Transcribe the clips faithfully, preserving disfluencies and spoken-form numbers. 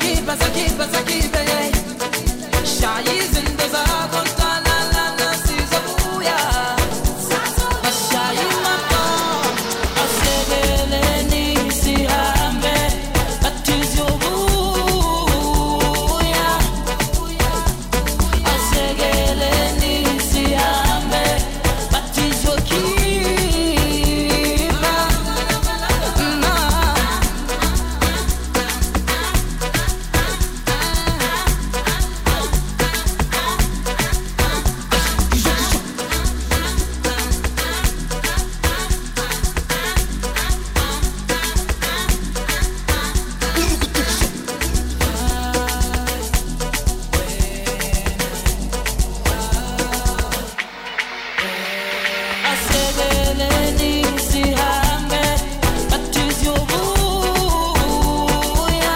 zakiba zakiba zakiba yeah. Shayizinto zakho ntalala nasizobuya Ashayimako asekeleni sihambe bathi sizobuya Asekeleni sihambe bathi sizokhipha Na Asekeleni sihambe bathi sizobuya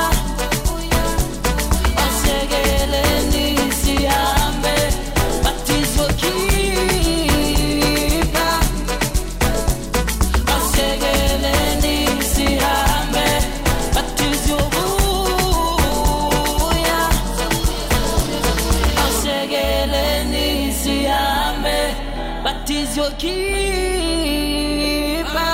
Asekeleni sihambe bathi sizokhipha Asekeleni sihambe bathi sizobuya Asekeleni sihambe bathi sizokhipha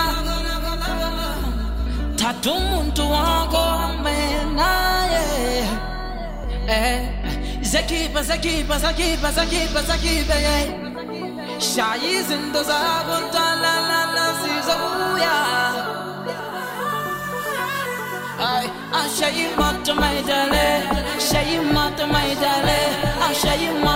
Thatha umuntu wakho naye eh zakiba zakiba zakiba zakiba zakiba yeah. Shaya izinto zakho ntalala nasizobuya Ay, I'll show you more to my darling, show you more to my darling, I'll show you more